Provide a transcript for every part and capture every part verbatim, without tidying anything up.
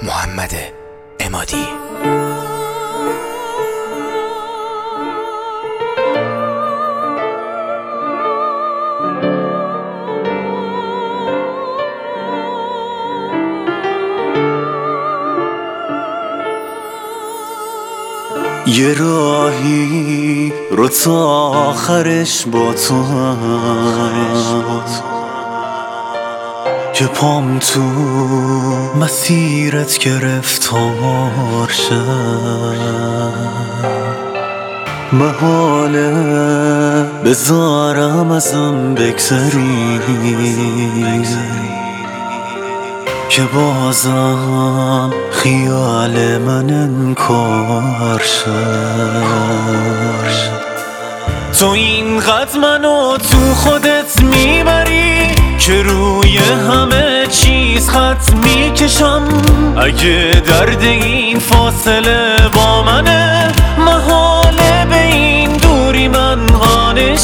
محمد عمادی. یه راهی رو تا آخرش با تو هم که پام تو مسیرت گرفتار شد، محاله بذارم ازم بگذری که بازم خیال من انکار شد. تو اینقدر منو تو خودت میبری که روی همه چیز خط میکشم. اگه درد این فاصله با منه، محاله به این دوری من قانع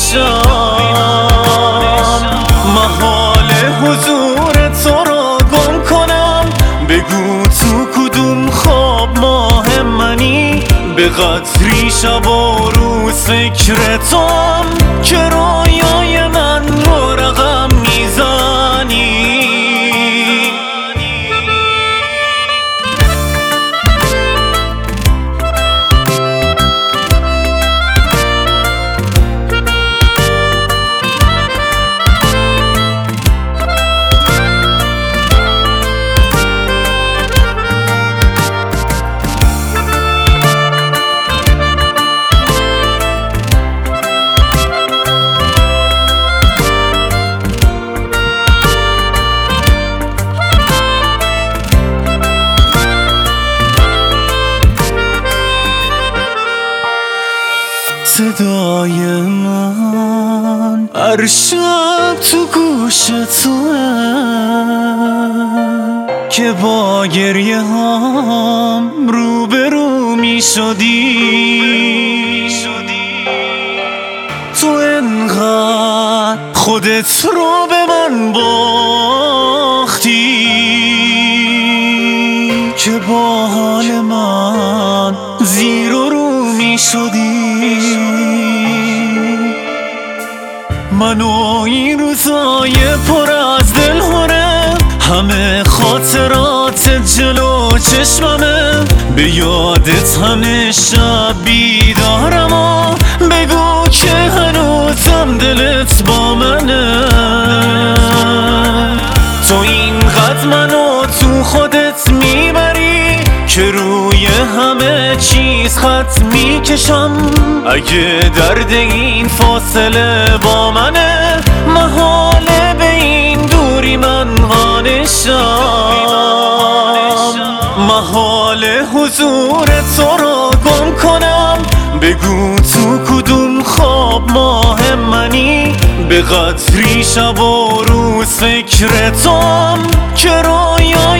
شم. محاله حضور تو رو گم کنم، بگو تو کدوم خواب ماه منی. به قدری شب و روز فکر توام که رویای من رو رقم میزنی. صدای من هر شب تو گوش توه که با گریه هم رو به رو می شدی. تو انقدر خودت رو به من باختی که با حال من زیر و رو می شدی. منو این روزای پر از دلهوره، همه خاطرات جلو چشممه. به یادت همه شب بیدارم و بگو که هنوزم دلت با منه. تو اینقدر منو تو خودت میبری که روی همه چیز خط میکشم. اگه درد این فاصله با منه، محاله به این دوری من قانع شم. محاله حضور تو رو گم کنم، بگو تو کدوم خواب ماه منی. به قدری شب و روز فکر توام که رویا